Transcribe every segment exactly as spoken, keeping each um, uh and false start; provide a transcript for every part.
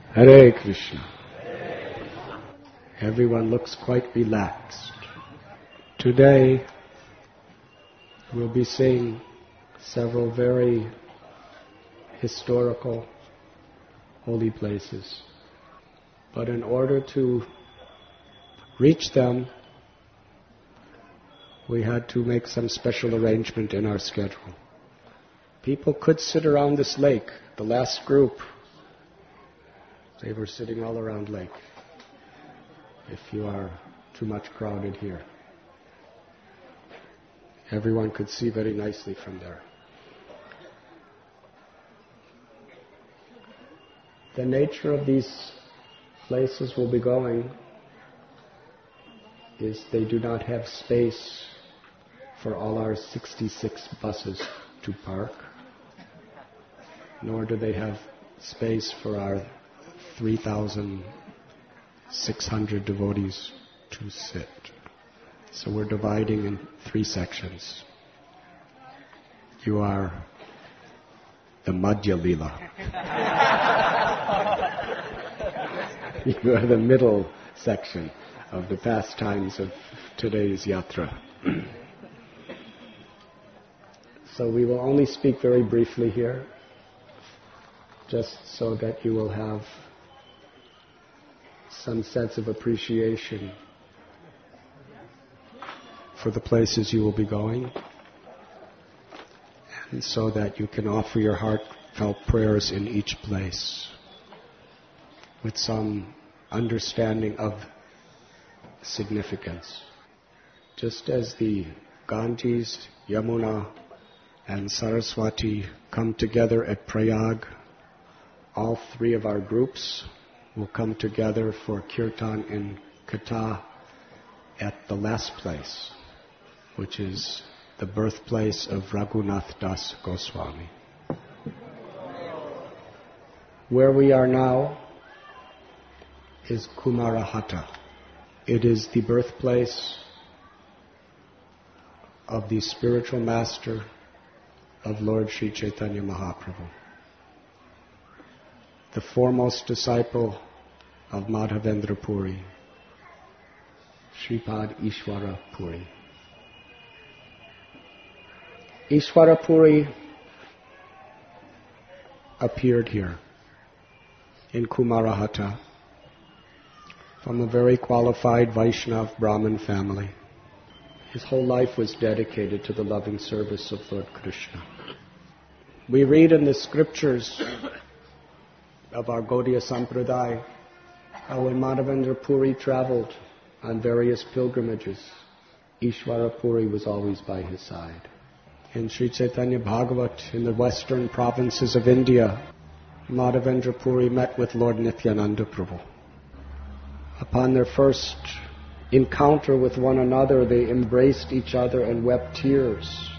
Hare Krishna. Everyone looks quite relaxed. Today, we'll be seeing several very historical holy places. But in order to reach them, we had to make some special arrangement in our schedule. People could sit around this lake. The last group, they were sitting all around lake, if you are too much crowded here. Everyone could see very nicely from there. The nature of these places we'll be going is they do not have space for all our sixty-six buses to park, nor do they have space for our three thousand six hundred devotees to sit. So we're dividing in three sections. You are the Madhya Lila. You are the middle section of the pastimes of today's yatra. So we will only speak very briefly here, just so that you will have some sense of appreciation for the places you will be going, and so that you can offer your heartfelt prayers in each place with some understanding of significance. Just as the Ganges, Yamuna, and Saraswati come together at Prayag, all three of our groups will come together for Kirtan and Katha at the last place, which is the birthplace of Raghunath Das Goswami. Where we are now is Kumarahata. It is the birthplace of the spiritual master of Lord Sri Chaitanya Mahaprabhu, the foremost disciple of Madhavendra Puri, Sripad Ishwara Puri. Ishwara Puri appeared here in Kumarahata from a very qualified Vaishnav Brahmin family. His whole life was dedicated to the loving service of Lord Krishna. We read in the scriptures of our Gaudiya Sampradaya how when Madhavendra Puri traveled on various pilgrimages, Ishwara Puri was always by his side. In Sri Chaitanya Bhagavat, in the western provinces of India, Madhavendra Puri met with Lord Nityananda Prabhu. Upon their first encounter with one another, they embraced each other and wept tears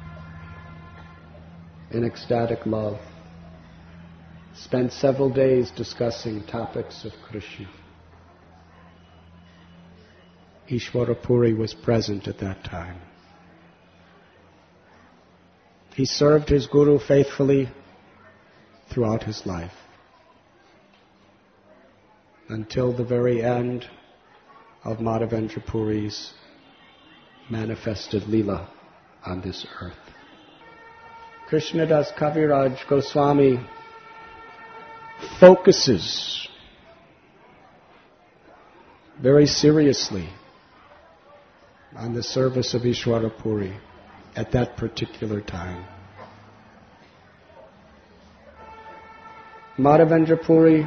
in ecstatic love. Spent several days discussing topics of Krishna. Ishwara Puri was present at that time. He served his Guru faithfully throughout his life, until the very end of Madhavendra Puri's manifested Leela on this earth. Krishnadas Kaviraj Goswami focuses very seriously on the service of Ishwara Puri at that particular time. Madhavendra Puri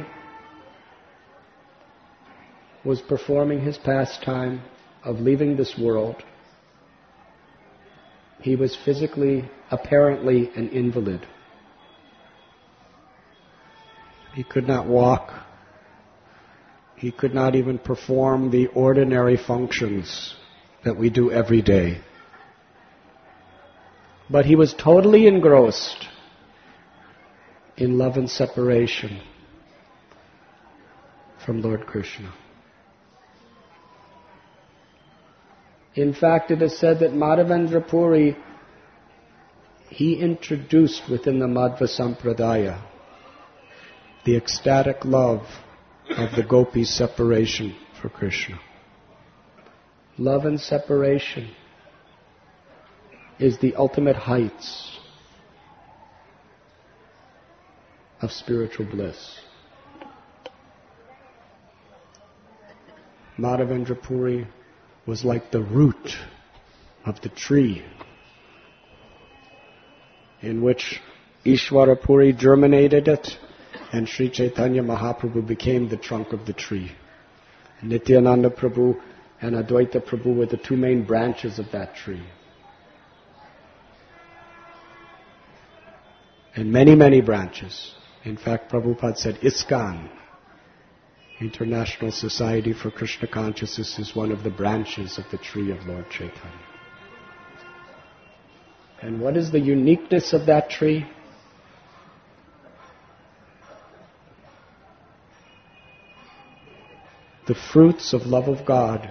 was performing his pastime of leaving this world. He was physically, apparently, an invalid. He could not walk. He could not even perform the ordinary functions that we do every day. But he was totally engrossed in love and separation from Lord Krishna. In fact, it is said that Madhavendra Puri, he introduced within the Madhva Sampradaya the ecstatic love of the gopis' separation for Krishna. Love and separation is the ultimate heights of spiritual bliss. Madhavendra Puri was like the root of the tree in which Ishvara Puri germinated it, and Sri Chaitanya Mahaprabhu became the trunk of the tree. Nityananda Prabhu and Advaita Prabhu were the two main branches of that tree. And many, many branches. In fact, Prabhupada said ISKCON, International Society for Krishna Consciousness, is one of the branches of the tree of Lord Chaitanya. And what is the uniqueness of that tree? The fruits of love of God,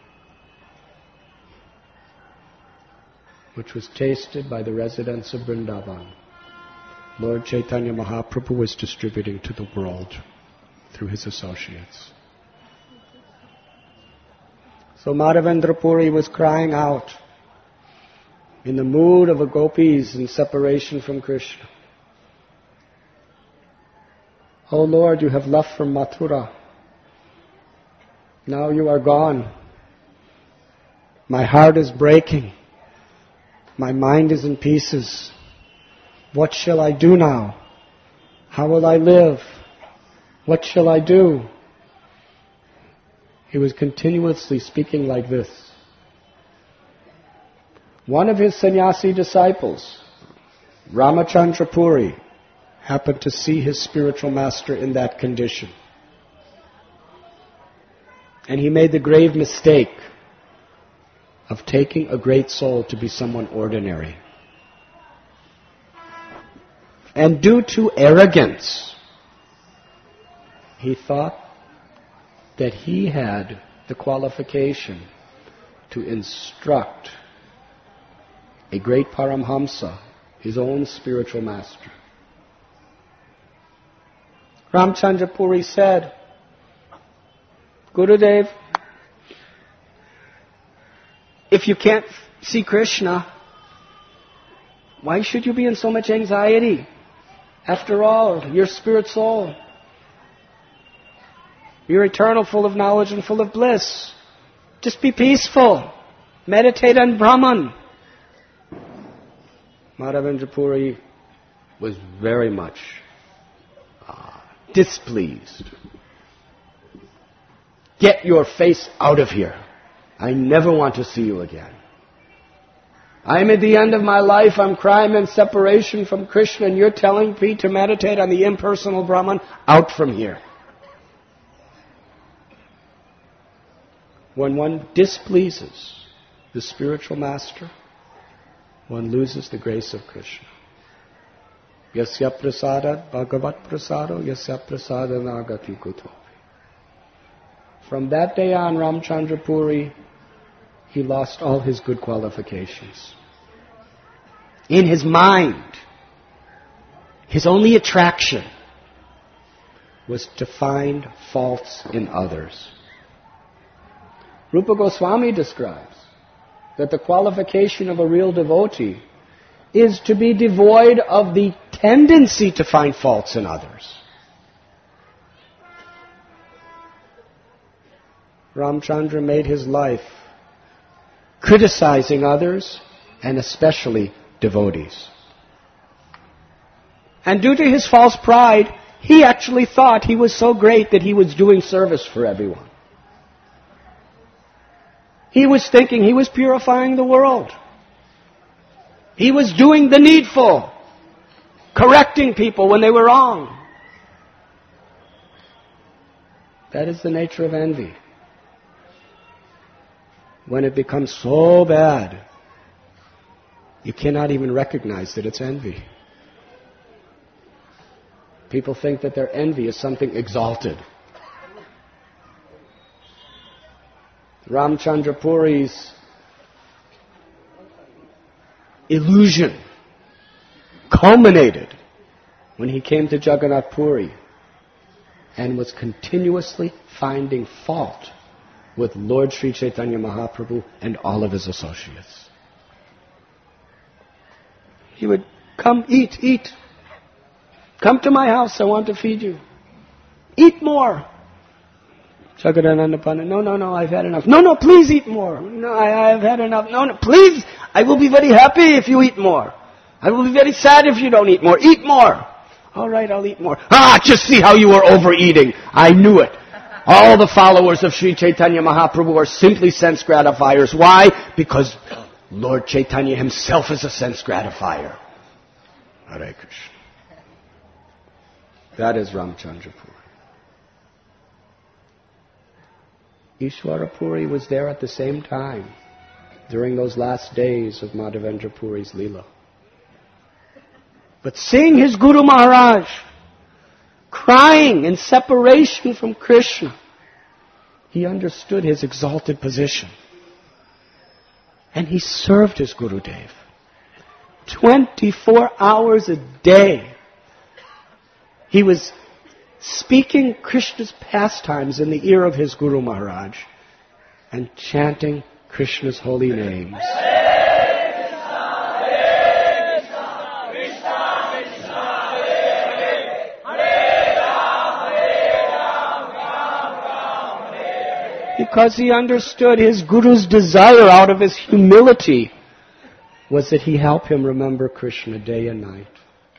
which was tasted by the residents of Vrindavan, Lord Chaitanya Mahaprabhu was distributing to the world through his associates. So Madhavendra Puri was crying out in the mood of a gopis in separation from Krishna. Oh Lord, you have left from Mathura. Now you are gone. My heart is breaking. My mind is in pieces. What shall I do now? How will I live? What shall I do? He was continuously speaking like this. One of his sannyasi disciples, Ramachandra Puri, happened to see his spiritual master in that condition. And he made the grave mistake of taking a great soul to be someone ordinary. And due to arrogance, he thought that he had the qualification to instruct a great Paramhamsa, his own spiritual master. Ramchandra Puri said, Gurudev, if you can't see Krishna, why should you be in so much anxiety? After all, you're spirit soul. You're eternal, full of knowledge and full of bliss. Just be peaceful. Meditate on Brahman. Madhavendra Puri was very much uh, displeased. Get your face out of here. I never want to see you again. I'm at the end of my life. I'm crying in separation from Krishna, and you're telling me to meditate on the impersonal Brahman? Out from here. When one displeases the spiritual master, one loses the grace of Krishna. Yasya prasada bhagavat prasado yasya prasada nagati kuto. From that day on, Ramchandra Puri, he lost all his good qualifications. In his mind, his only attraction was to find faults in others. Rupa Goswami describes that the qualification of a real devotee is to be devoid of the tendency to find faults in others. Ramchandra made his life criticizing others, and especially devotees. And due to his false pride, he actually thought he was so great that he was doing service for everyone. He was thinking he was purifying the world. He was doing the needful, correcting people when they were wrong. That is the nature of envy. When it becomes so bad, you cannot even recognize that it's envy. People think that their envy is something exalted. Ramchandra Puri's illusion culminated when he came to Jagannath Puri and was continuously finding fault with Lord Sri Chaitanya Mahaprabhu and all of his associates. He would come, eat, eat. Come to my house, I want to feed you. Eat more. Jagadananda Pandit, no, no, no, I've had enough. No, no, please eat more. No, I, I've had enough. No, no, please, I will be very happy if you eat more. I will be very sad if you don't eat more. Eat more. All right, I'll eat more. Ah, just see how you were overeating. I knew it. All the followers of Sri Chaitanya Mahaprabhu are simply sense gratifiers. Why? Because Lord Chaitanya himself is a sense gratifier. Hare Krishna. That is Ramchandra Puri. Ishwara Puri was there at the same time during those last days of Madhavendra Puri's Leela. But seeing his Guru Maharaj crying in separation from Krishna, he understood his exalted position. And he served his Gurudev twenty-four hours a day. He was speaking Krishna's pastimes in the ear of his Guru Maharaj and chanting Krishna's holy names. Because he understood his Guru's desire out of his humility was that he help him remember Krishna day and night.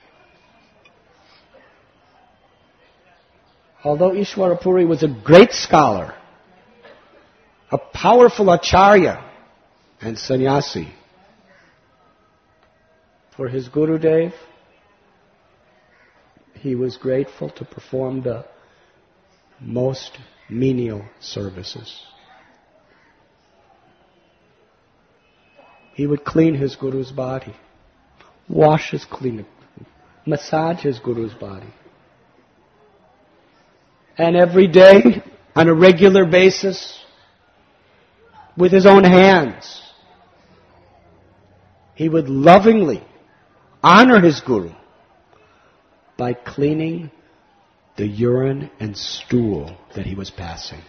Although Ishwara Puri was a great scholar, a powerful acharya and sannyasi, for his Gurudev, he was grateful to perform the most menial services. He would clean his Guru's body, wash his clean, massage his Guru's body. And every day, on a regular basis, with his own hands, he would lovingly honor his Guru by cleaning the urine and stool that he was passing.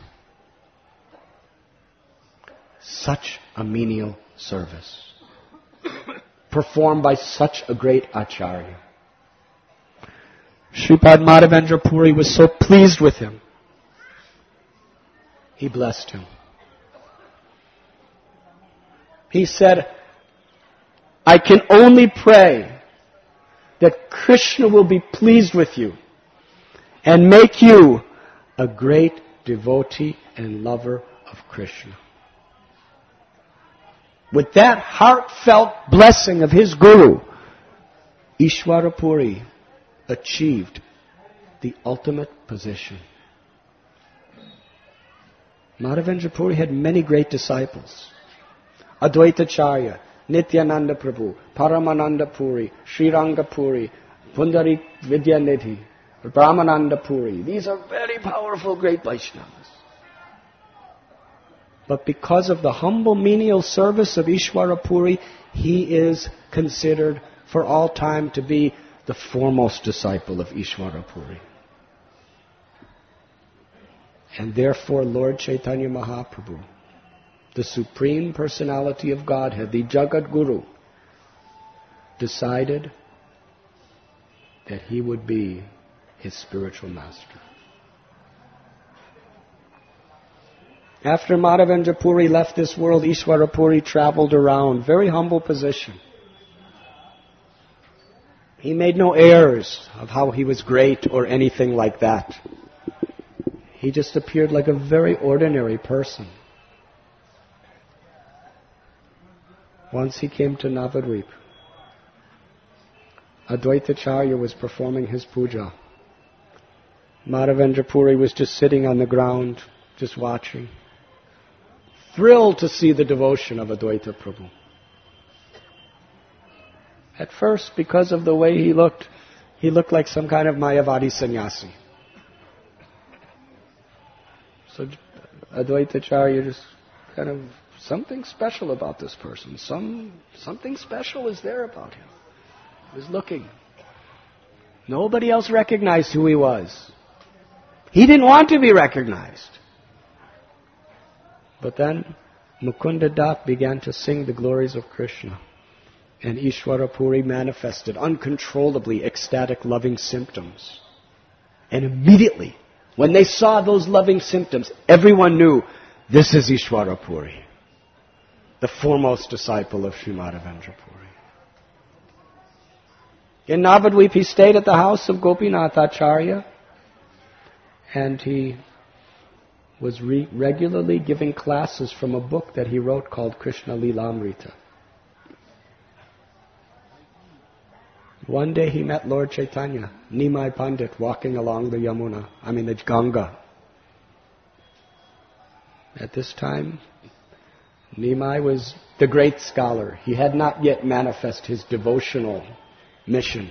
Such a menial service, performed by such a great acharya. Sripad Madhavendra Puri was so pleased with him. He blessed him. He said, I can only pray that Krishna will be pleased with you and make you a great devotee and lover of Krishna. With that heartfelt blessing of his Guru, Ishwara Puri achieved the ultimate position. Madhavendra Puri had many great disciples. Advaitacharya, Nityananda Prabhu, Paramananda Puri, Sriranga Puri, Pundarik Vidyanidhi, Brahmananda Puri. These are very powerful great Vaishnavas. But because of the humble menial service of Ishwara Puri, he is considered for all time to be the foremost disciple of Ishwara Puri. And therefore Lord Chaitanya Mahaprabhu, the Supreme Personality of Godhead, the Jagat Guru, decided that he would be his spiritual master. After Madhavendra Puri left this world, Ishwara Puri traveled around, very humble position. He made no airs of how he was great or anything like that. He just appeared like a very ordinary person. Once he came to Navadvip. Advaitacharya was performing his puja. Madhavendra Puri was just sitting on the ground, just watching. Thrilled to see the devotion of Advaita Prabhu. At first, because of the way he looked, he looked like some kind of Mayavadi sannyasi. So Advaitacharya just kind of, something special about this person. Some Something special is there about him. He was looking. Nobody else recognized who he was. He didn't want to be recognized. But then Mukunda Das began to sing the glories of Krishna. And Ishwara Puri manifested uncontrollably ecstatic loving symptoms. And immediately, when they saw those loving symptoms, everyone knew this is Ishwara Puri, the foremost disciple of Srimad Ravindra Puri. In Navadvip, he stayed at the house of Gopinath Acharya, and he was re- regularly giving classes from a book that he wrote called Krishna Lilamrita. One day he met Lord Chaitanya, Nimai Pandit, walking along the Yamuna, I mean the Ganga. At this time, Nimai was the great scholar. He had not yet manifested his devotional mission.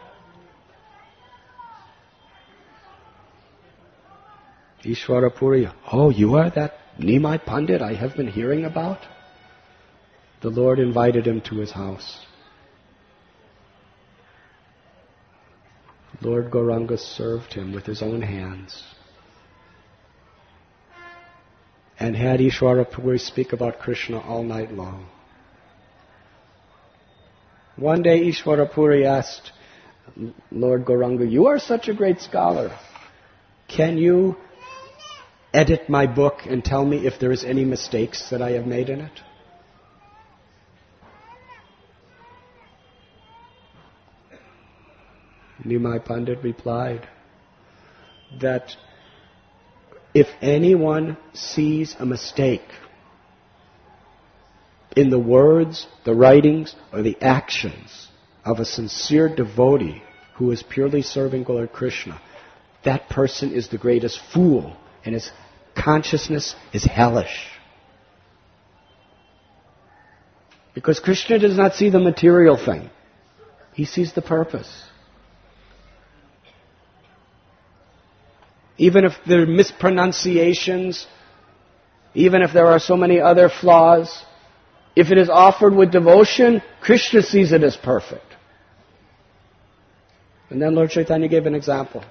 Ishwara Puri, oh, you are that Nimai Pandit I have been hearing about? The Lord invited him to his house. Lord Gauranga served him with his own hands and had Ishwara Puri speak about Krishna all night long. One day Ishwara Puri asked Lord Gauranga, you are such a great scholar. Can you edit my book and tell me if there is any mistakes that I have made in it? Nimai Pandit replied that if anyone sees a mistake in the words, the writings, or the actions of a sincere devotee who is purely serving Lord Krishna, that person is the greatest fool, and his consciousness is hellish. Because Krishna does not see the material thing. He sees the purpose. Even if there are mispronunciations, even if there are so many other flaws, if it is offered with devotion, Krishna sees it as perfect. And then Lord Chaitanya gave an example.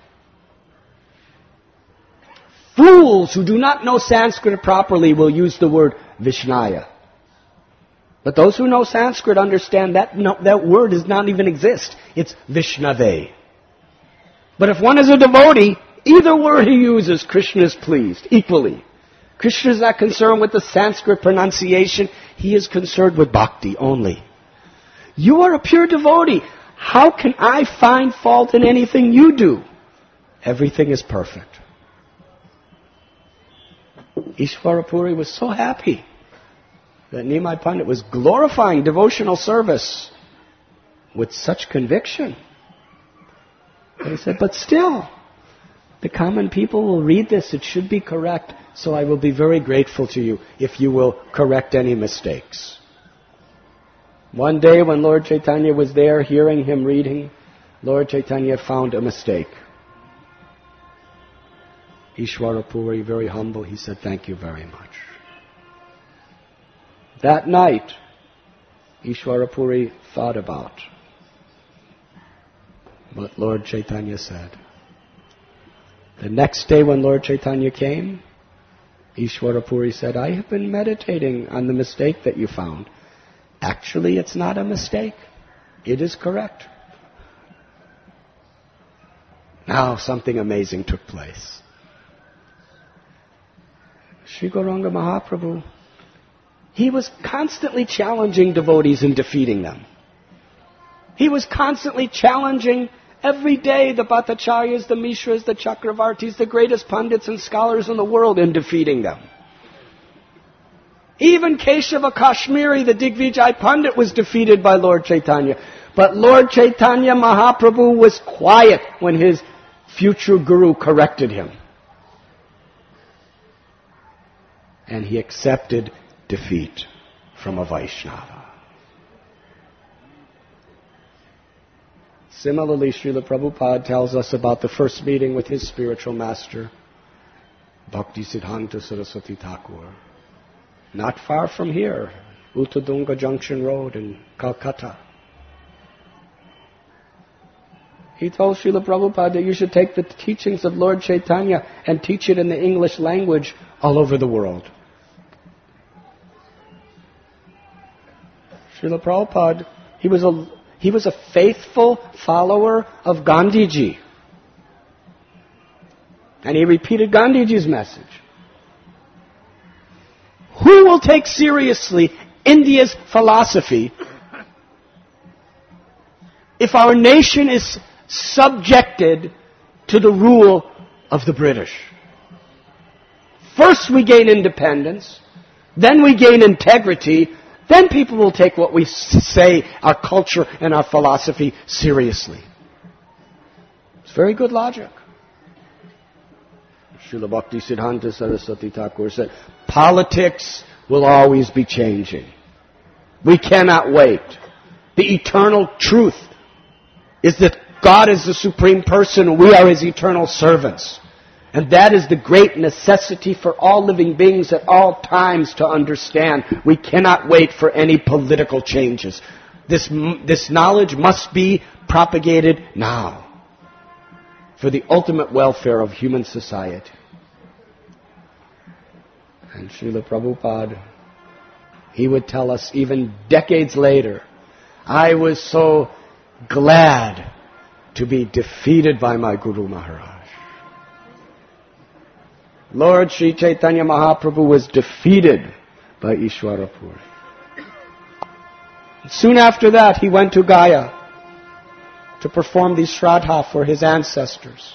Fools who do not know Sanskrit properly will use the word Vishnaya. But those who know Sanskrit understand that no, that word does not even exist. It's Vishnave. But if one is a devotee, either word he uses, Krishna is pleased, equally. Krishna is not concerned with the Sanskrit pronunciation. He is concerned with bhakti only. You are a pure devotee. How can I find fault in anything you do? Everything is perfect. Ishwara Puri was so happy that Nimai Pandit was glorifying devotional service with such conviction. And he said, but still, the common people will read this. It should be correct. So I will be very grateful to you if you will correct any mistakes. One day when Lord Chaitanya was there hearing him reading, Lord Chaitanya found a mistake. Ishwara Puri, very humble, he said, thank you very much. That night, Ishwara Puri thought about what Lord Chaitanya said. The next day when Lord Chaitanya came, Ishwara Puri said, I have been meditating on the mistake that you found. Actually, it's not a mistake. It is correct. Now something amazing took place. Sri Gauranga Mahaprabhu, he was constantly challenging devotees and defeating them. He was constantly challenging every day the Bhattacharyas, the Mishras, the Chakravartis, the greatest pundits and scholars in the world, and defeating them. Even Keshava Kashmiri, the Digvijay Pandit, was defeated by Lord Chaitanya. But Lord Chaitanya Mahaprabhu was quiet when his future guru corrected him. And he accepted defeat from a Vaishnava. Similarly, Srila Prabhupada tells us about the first meeting with his spiritual master, Bhakti Siddhanta Saraswati Thakur. Not far from here, Uttadunga Junction Road in Calcutta. He told Srila Prabhupada that you should take the teachings of Lord Chaitanya and teach it in the English language all over the world. Srila Prabhupada, he was a, he was a faithful follower of Gandhiji. And he repeated Gandhiji's message. Who will take seriously India's philosophy if our nation is subjected to the rule of the British? First we gain independence, then we gain integrity, then people will take what we say, our culture and our philosophy, seriously. It's very good logic. Srila Bhakti Siddhanta Saraswati Thakur said, politics will always be changing. We cannot wait. The eternal truth is that God is the supreme person, we are His eternal servants. And that is the great necessity for all living beings at all times to understand. We cannot wait for any political changes. This, this knowledge must be propagated now for the ultimate welfare of human society. And Srila Prabhupada, he would tell us even decades later, I was so glad to be defeated by my Guru Maharaj. Lord Sri Chaitanya Mahaprabhu was defeated by Ishwarapuri. Soon after that, he went to Gaya to perform the Shraddha for his ancestors.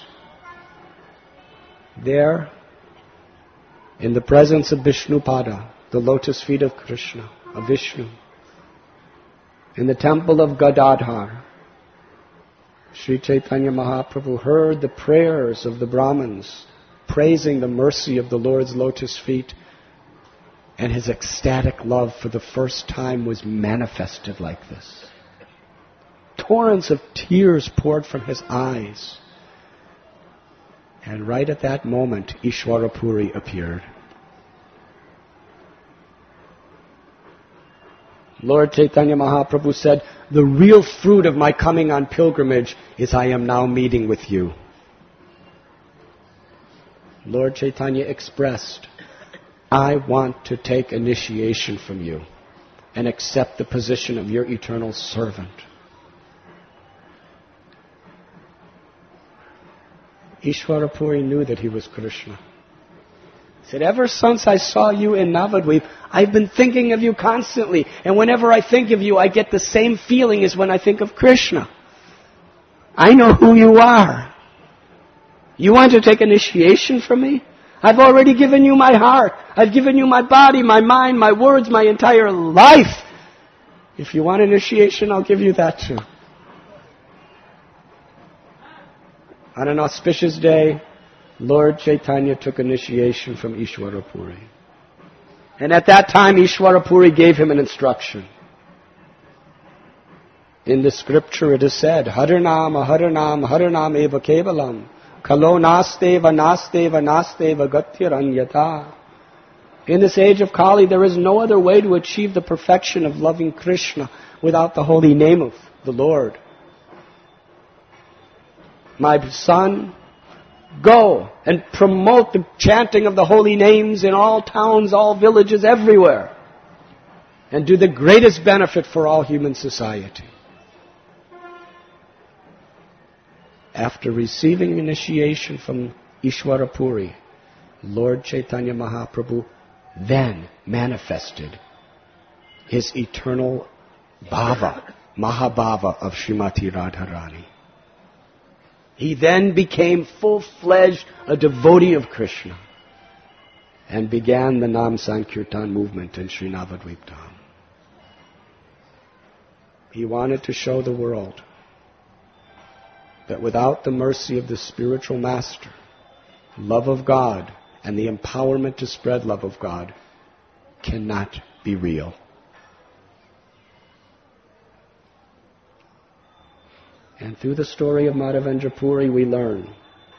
There, in the presence of Vishnupada, the lotus feet of Krishna, of Vishnu, in the temple of Gadadhar, Sri Chaitanya Mahaprabhu heard the prayers of the Brahmins praising the mercy of the Lord's lotus feet, and his ecstatic love for the first time was manifested like this. Torrents of tears poured from his eyes. And right at that moment, Ishwarapuri appeared. Lord Chaitanya Mahaprabhu said, the real fruit of my coming on pilgrimage is I am now meeting with you. Lord Chaitanya expressed, I want to take initiation from you and accept the position of your eternal servant. Ishwarapuri knew that he was Krishna. He said, ever since I saw you in Navadvip, I've been thinking of you constantly. And whenever I think of you, I get the same feeling as when I think of Krishna. I know who you are. You want to take initiation from me? I've already given you my heart. I've given you my body, my mind, my words, my entire life. If you want initiation, I'll give you that too. On an auspicious day, Lord Chaitanya took initiation from Ishwarapuri. And at that time, Ishwarapuri gave him an instruction. In the scripture it is said, Harinam, Harinam, Harinam eva kevalam. Kalo nasteva, nasteva, nasteva gatyaranyata. In this age of Kali, there is no other way to achieve the perfection of loving Krishna without the holy name of the Lord. My son, go and promote the chanting of the holy names in all towns, all villages, everywhere. And do the greatest benefit for all human society. After receiving initiation from Ishwarapuri, Lord Chaitanya Mahaprabhu then manifested his eternal bhava, Mahabhava of Srimati Radharani. He then became full-fledged a devotee of Krishna and began the Nam Sankirtan movement in Sri Navadvip Dham. He wanted to show the world that without the mercy of the spiritual master, love of God and the empowerment to spread love of God cannot be real. And through the story of Madhavendra Puri, we learn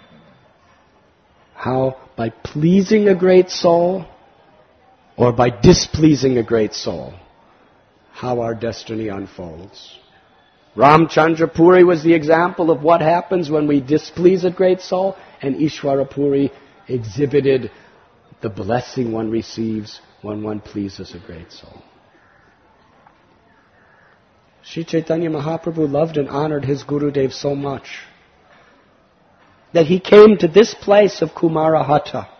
how by pleasing a great soul or by displeasing a great soul, how our destiny unfolds. Ramchandra Puri was the example of what happens when we displease a great soul, and Ishvara Puri exhibited the blessing one receives when one pleases a great soul. Sri Chaitanya Mahaprabhu loved and honored his Gurudev so much that he came to this place of Kumarahata.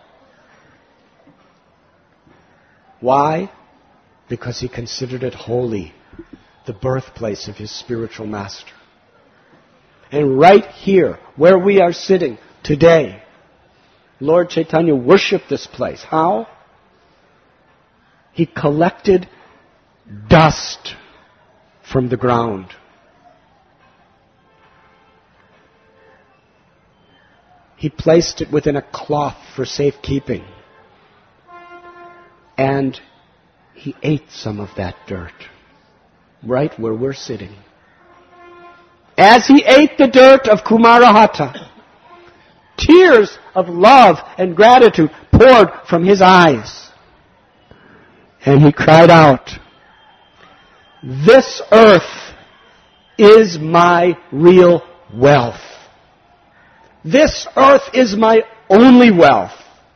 Why? Because he considered it holy, the birthplace of his spiritual master. And right here, where we are sitting today, Lord Chaitanya worshipped this place. How? He collected dust from the ground. He placed it within a cloth for safekeeping. And he ate some of that dirt, right where we're sitting. As he ate the dirt of Kumarahata, tears of love and gratitude poured from his eyes. And he cried out, "This earth is my real wealth. This earth is my only wealth.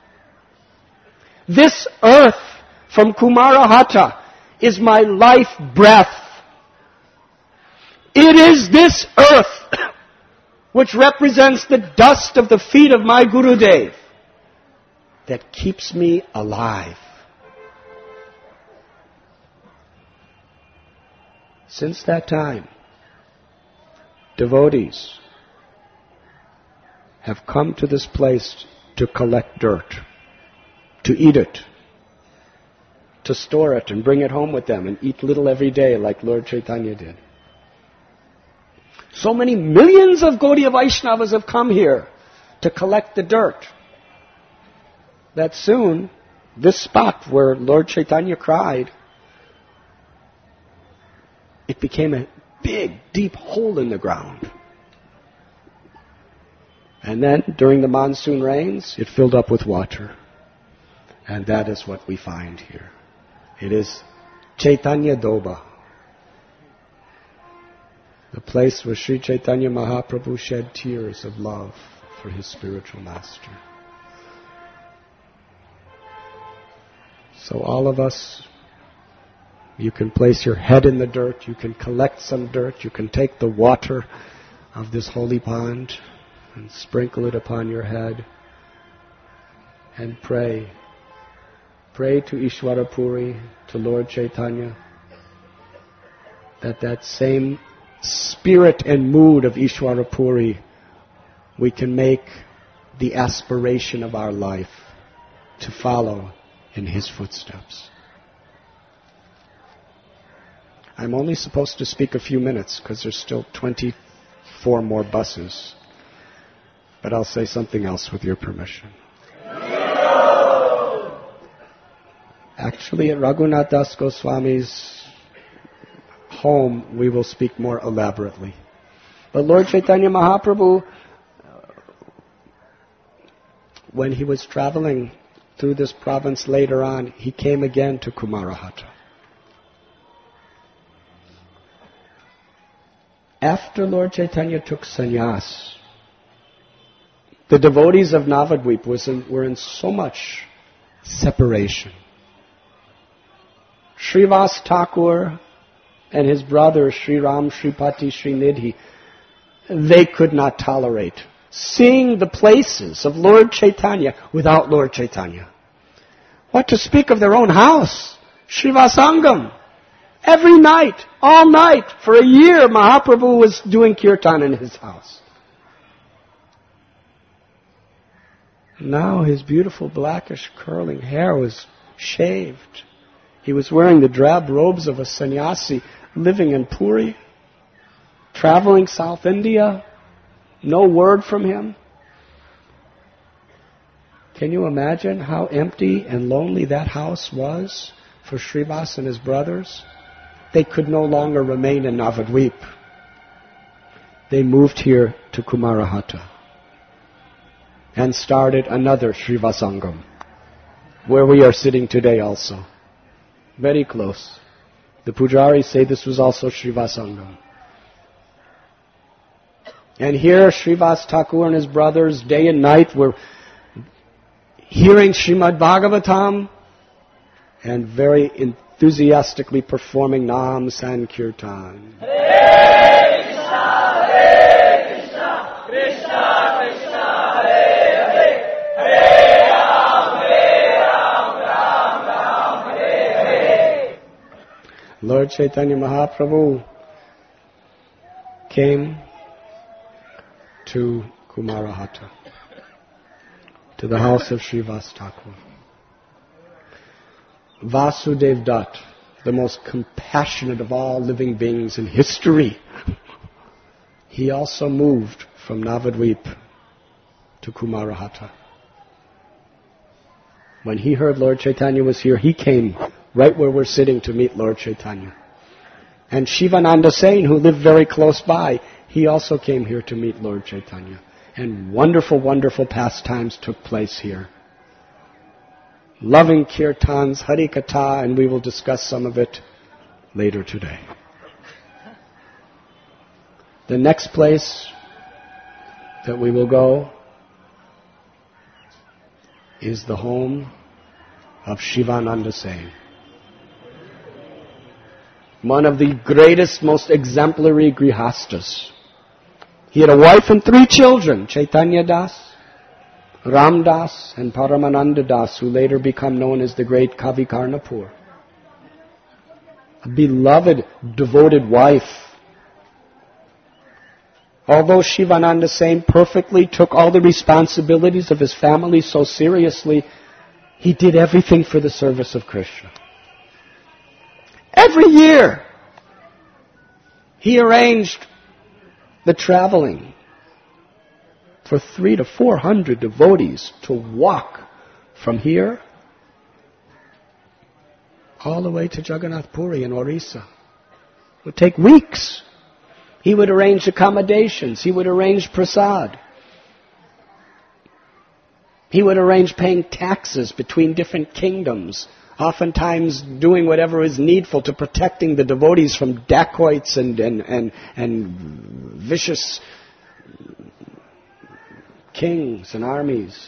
This earth from Kumarahata is my life breath. It is this earth which represents the dust of the feet of my Gurudev that keeps me alive." Since that time, devotees have come to this place to collect dirt, to eat it, to store it and bring it home with them and eat little every day like Lord Chaitanya did. So many millions of Gaudiya Vaishnavas have come here to collect the dirt that soon this spot where Lord Chaitanya cried, it became a big, deep hole in the ground. And then, during the monsoon rains, it filled up with water. And that is what we find here. It is Chaitanya Doba, the place where Sri Chaitanya Mahaprabhu shed tears of love for his spiritual master. So all of us, you can place your head in the dirt, you can collect some dirt, you can take the water of this holy pond and sprinkle it upon your head and pray. Pray to Ishvara Puri, to Lord Chaitanya, that that same spirit and mood of Ishvara Puri we can make the aspiration of our life to follow in his footsteps. I'm only supposed to speak a few minutes because there's still twenty-four more buses. But I'll say something else with your permission. Actually, at Raghunath Das Goswami's home, we will speak more elaborately. But Lord Chaitanya Mahaprabhu, when he was traveling through this province later on, he came again to Kumarahata. After Lord Chaitanya took sannyas, the devotees of Navadvip was in, were in so much separation. Srivas Thakur and his brother Sri Ram Sripati Srinidhi, they could not tolerate seeing the places of Lord Chaitanya without Lord Chaitanya. What to speak of their own house, Srivasangam. Every night, all night, for a year, Mahaprabhu was doing kirtan in his house. Now his beautiful blackish curling hair was shaved. He was wearing the drab robes of a sannyasi living in Puri, traveling South India, no word from him. Can you imagine how empty and lonely that house was for Srivas and his brothers? They could no longer remain in Navadvip. They moved here to Kumarahata and started another Srivasangam, where we are sitting today also. Very close. The pujaris say this was also Srivasangam. And here Srivas Thakur and his brothers, day and night, were hearing Srimad Bhagavatam and very enthusiastically performing Nam Sankirtan. Hare Krishna, Hare Krishna, Krishna Krishna, Hare Hare, Hare Ram, Hare Ram, Ram Ram, Hare Hare. Lord Chaitanya Mahaprabhu came to Kumarahata, to the house of Srivas Thakur. Vasudev Dutt, the most compassionate of all living beings in history, he also moved from Navadvip to Kumarahata. When he heard Lord Chaitanya was here, he came right where we're sitting to meet Lord Chaitanya. And Shivananda Sen, who lived very close by, he also came here to meet Lord Chaitanya. And wonderful, wonderful pastimes took place here. Loving kirtans, Hari Katha, and we will discuss some of it later today. The next place that we will go is the home of Shivananda Sen, one of the greatest, most exemplary grihastas. He had a wife and three children, Chaitanya Das, Ram Das, and Paramananda Das, who later become known as the great Kavi Karnapur. A beloved, devoted wife. Although Shivananda Sen perfectly took all the responsibilities of his family so seriously, he did everything for the service of Krishna. Every year, he arranged the traveling for three to four hundred devotees to walk from here all the way to Jagannath Puri in Orissa. It would take weeks. He would arrange accommodations. He would arrange prasad. He would arrange paying taxes between different kingdoms, oftentimes doing whatever is needful to protecting the devotees from dacoits and, and, and, and vicious kings and armies.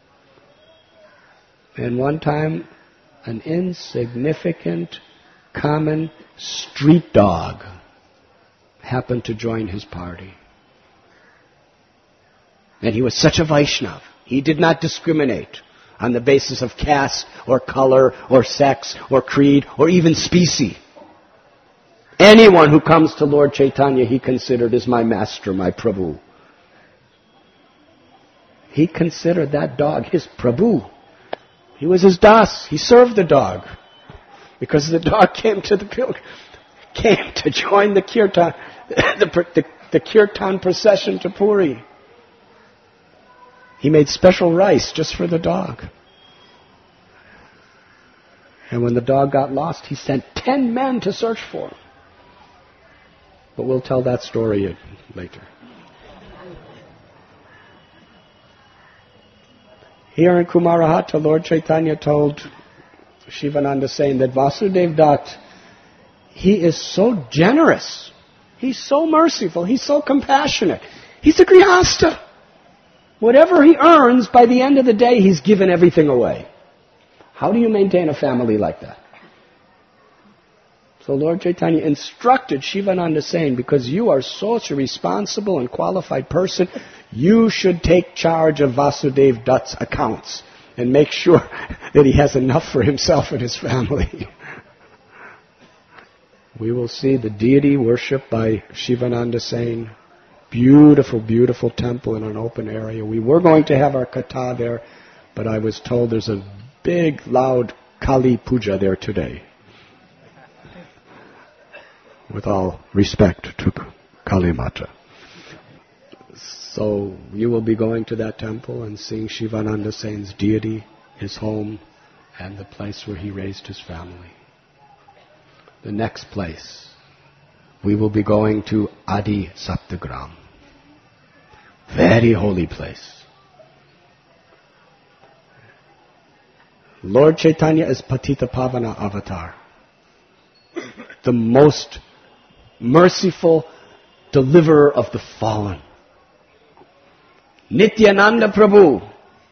And one time, an insignificant, common street dog happened to join his party. And he was such a Vaishnav. He did not discriminate on the basis of caste or color or sex or creed or even species. Anyone who comes to Lord Chaitanya he considered as my master, my Prabhu. He considered that dog his Prabhu. He was his das. He served the dog. Because the dog came to the pilgrim, came to join the kirtan, the, the, the kirtan procession to Puri. He made special rice just for the dog. And when the dog got lost, he sent ten men to search for him. But we'll tell that story later. Here in Kumarahata, Lord Chaitanya told Shivananda Sen that Vasudev Dutt, he is so generous. He's so merciful. He's so compassionate. He's a grihasta. Whatever he earns, by the end of the day, he's given everything away. How do you maintain a family like that? So Lord Chaitanya instructed Shivananda Sen, because you are such a responsible and qualified person, you should take charge of Vasudev Dutt's accounts and make sure that he has enough for himself and his family. We will see the deity worshipped by Shivananda Sen. Beautiful, beautiful temple in an open area. We were going to have our katha there, but I was told there's a big, loud Kali Puja there today. With all respect to Kali Mata. So you will be going to that temple and seeing Shivananda Sen's deity, his home, and the place where he raised his family. The next place, we will be going to Adi Saptagram. Very holy place. Lord Chaitanya is Patita Pavana avatar. The most merciful deliverer of the fallen. Nityananda Prabhu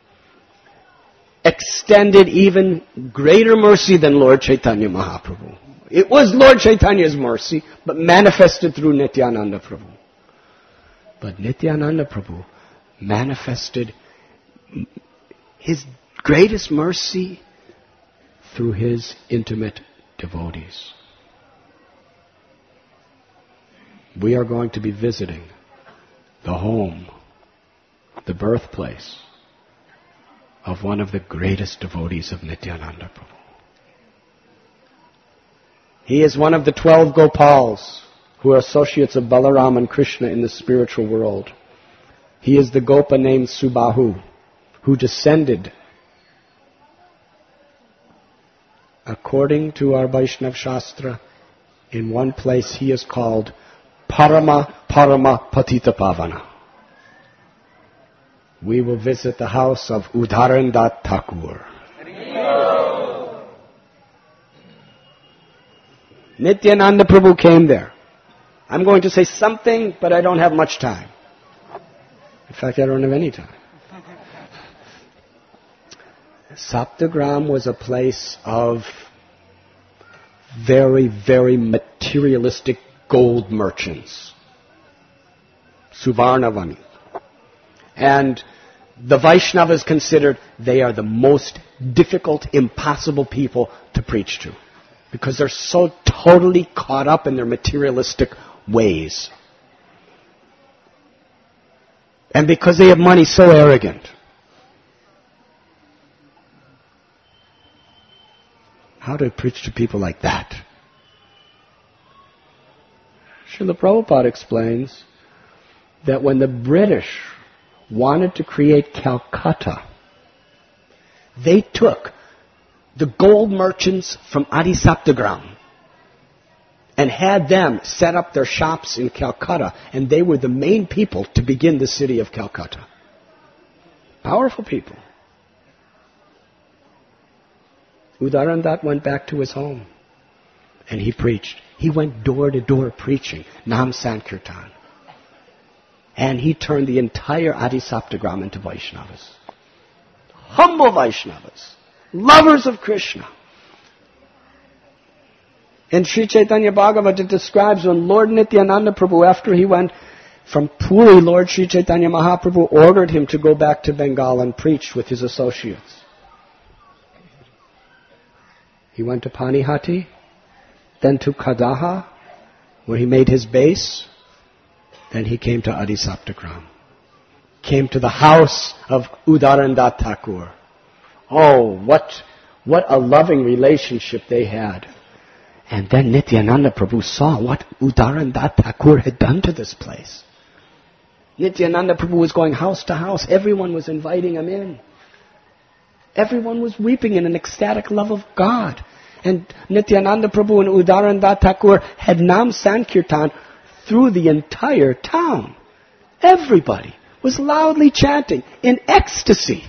extended even greater mercy than Lord Chaitanya Mahaprabhu. It was Lord Chaitanya's mercy, but manifested through Nityananda Prabhu. But Nityananda Prabhu manifested his greatest mercy through his intimate devotees. We are going to be visiting the home, the birthplace of one of the greatest devotees of Nityananda Prabhu. He is one of the twelve Gopals who are associates of Balaram and Krishna in the spiritual world. He is the Gopa named Subahu, who descended, according to our Vaishnava Shastra, in one place he is called Parama Parama Patita Pavana. We will visit the house of Udarandat Thakur. Nityananda Prabhu came there. I'm going to say something, but I don't have much time. In fact, I don't have any time. Saptagram was a place of very, very materialistic gold merchants. Suvarnavani. And the Vaishnavas considered they are the most difficult, impossible people to preach to, because they're so totally caught up in their materialistic ways. And because they have money, so arrogant. How to preach to people like that? Srila Prabhupada explains that when the British wanted to create Calcutta, they took the gold merchants from Adi Saptagram and had them set up their shops in Calcutta, and they were the main people to begin the city of Calcutta. Powerful people. Udarandat went back to his home and he preached. He went door to door preaching Nam Sankirtan. And he turned the entire Adi Saptagram into Vaishnavas. Humble Vaishnavas. Lovers of Krishna. And Sri Chaitanya Bhagavata describes when Lord Nityananda Prabhu, after he went from Puri, Lord Sri Chaitanya Mahaprabhu ordered him to go back to Bengal and preach with his associates. He went to Panihati, then to Kadaha, where he made his base. Then he came to Adi Saptagram. Came to the house of Udarandat Thakur. Oh, what, what a loving relationship they had. And then Nityananda Prabhu saw what Udarandat Thakur had done to this place. Nityananda Prabhu was going house to house. Everyone was inviting him in. Everyone was weeping in an ecstatic love of God. And Nityananda Prabhu and Udarandat Thakur had Nam Sankirtan through the entire town. Everybody was loudly chanting in ecstasy.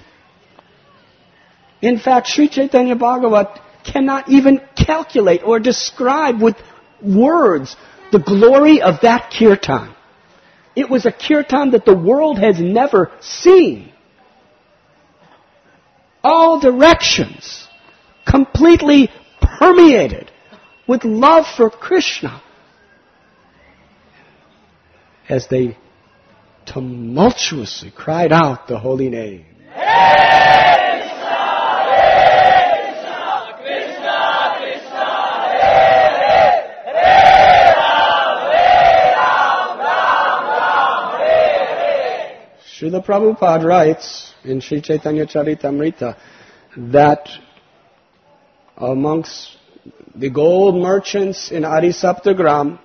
In fact, Sri Chaitanya Bhagavat cannot even calculate or describe with words the glory of that kirtan. It was a kirtan that the world has never seen. All directions, completely permeated with love for Krishna, as they tumultuously cried out the holy name. Srila Prabhupada writes in Sri Chaitanya Charitamrita that amongst the gold merchants in Adi Saptagram,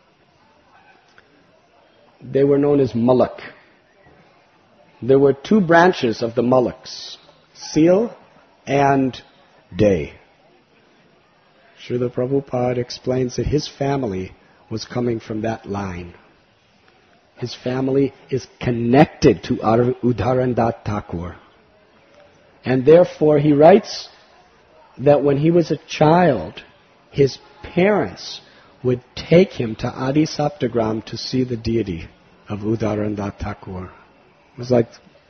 they were known as Malak. There were two branches of the Malaks, Seal and Day. Srila Prabhupada explains that his family was coming from that line. His family is connected to Udarandat Thakur. And therefore he writes that when he was a child, his parents would take him to Adi Saptagram to see the deity of Udarandat Thakur. It was like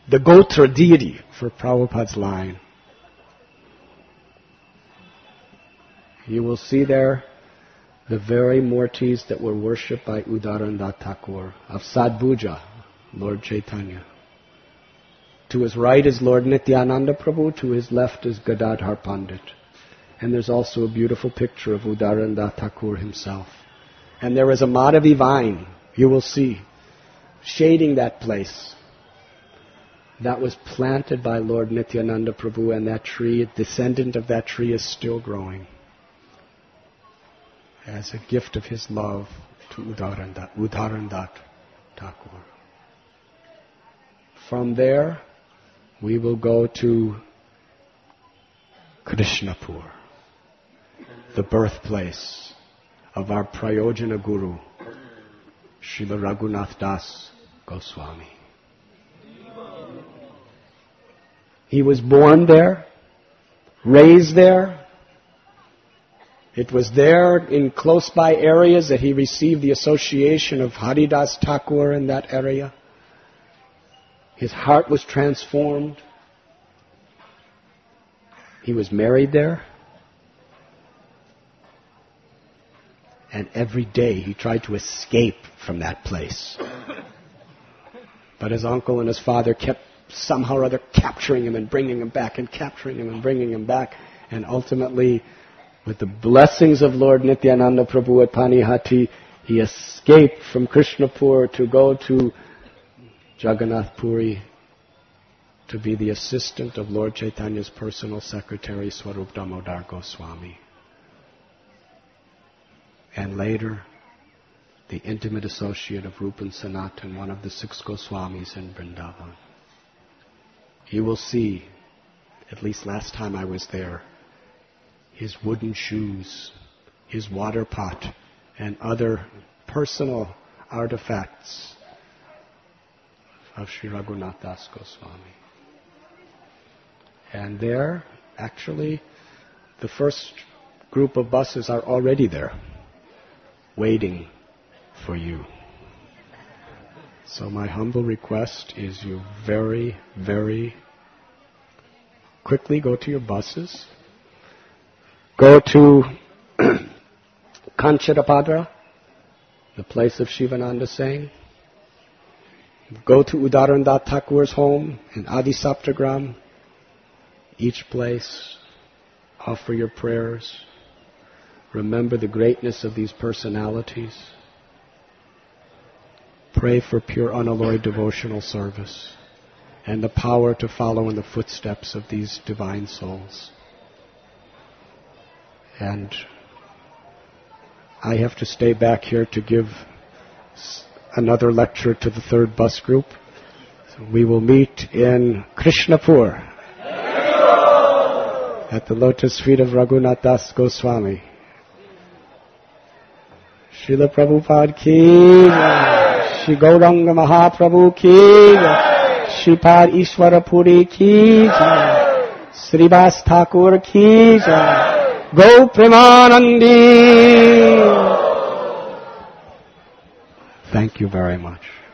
the Gotra deity for Prabhupada's line. You will see there the very Murtis that were worshipped by Udarananda Thakur of Sadbhuja, Lord Chaitanya. To his right is Lord Nityananda Prabhu, to his left is Gadadhar Pandit. And there's also a beautiful picture of Udarananda Thakur himself. And there is a Madhavi vine, you will see, shading that place. That was planted by Lord Nityananda Prabhu, and that tree, a descendant of that tree, is still growing as a gift of his love to Udarananda, Udarananda Thakur. From there, we will go to Krishnapur, the birthplace of our Prayojana Guru, Srila Raghunath Das Goswami. He was born there, raised there. It was there in close by areas that he received the association of Haridas Thakur in that area. His heart was transformed. He was married there. And every day he tried to escape from that place. But his uncle and his father kept somehow or other capturing him and bringing him back and capturing him and bringing him back. And ultimately, with the blessings of Lord Nityananda Prabhu at Panihati, he escaped from Krishnapur to go to Jagannath Puri to be the assistant of Lord Chaitanya's personal secretary, Swarup Damodar Goswami. And later, the intimate associate of Rupan Sanatan, one of the six Goswamis in Vrindavan. You will see, at least last time I was there, his wooden shoes, his water pot, and other personal artifacts of Sri Raghunath Das Goswami. And there, actually, the first group of buses are already there, waiting for you. So my humble request is you very, very quickly go to your buses. Go to Kancharapadra, the place of Shivananda Singh. Go to Udarananda Thakur's home in Adi Saptagram. Each place, offer your prayers. Remember the greatness of these personalities. Pray for pure unalloyed devotional service and the power to follow in the footsteps of these divine souls. And I have to stay back here to give another lecture to the third bus group. So we will meet in Krishnapur at the lotus feet of Raghunath Das Goswami. Srila Prabhupada ki jai, Shri Gauranga Mahaprabhu ki jai, Shripad Ishwara Puri ki jai, Srivas Thakur ki jai, Go Premanandi. Thank you very much.